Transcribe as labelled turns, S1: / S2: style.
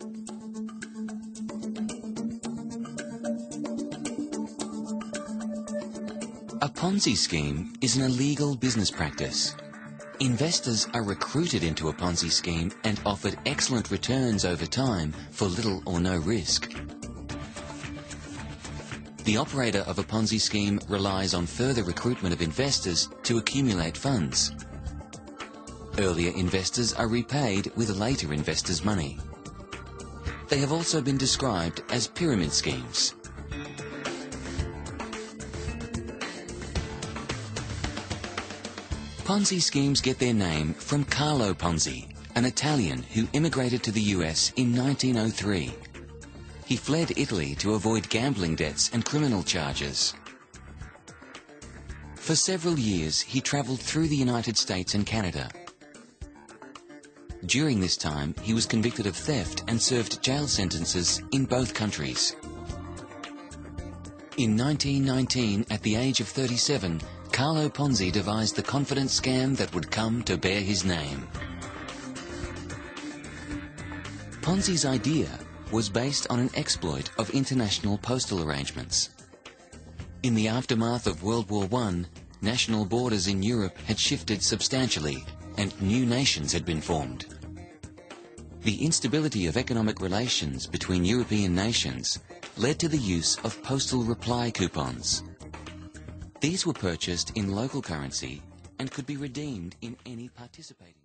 S1: A Ponzi scheme is an illegal business practice. Investors are recruited into a Ponzi scheme and offered excellent returns over time for little or no risk. The operator of a Ponzi scheme relies on further recruitment of investors to accumulate funds. Earlier investors are repaid with later investors' money. They have also been described as pyramid schemes. Ponzi schemes get their name from Carlo Ponzi, an Italian who immigrated to the US in 1903. He fled Italy to avoid gambling debts and criminal charges. For several years, he travelled through the United States and Canada. During this time, he was convicted of theft and served jail sentences in both countries. In 1919, at the age of 37, Carlo Ponzi devised the confidence scam that would come to bear his name. Ponzi's idea was based on an exploit of international postal arrangements. In the aftermath of World War I, national borders in Europe had shifted substantially and new nations had been formed. The instability of economic relations between European nations led to the use of postal reply coupons. These were purchased in local currency and could be redeemed in any participating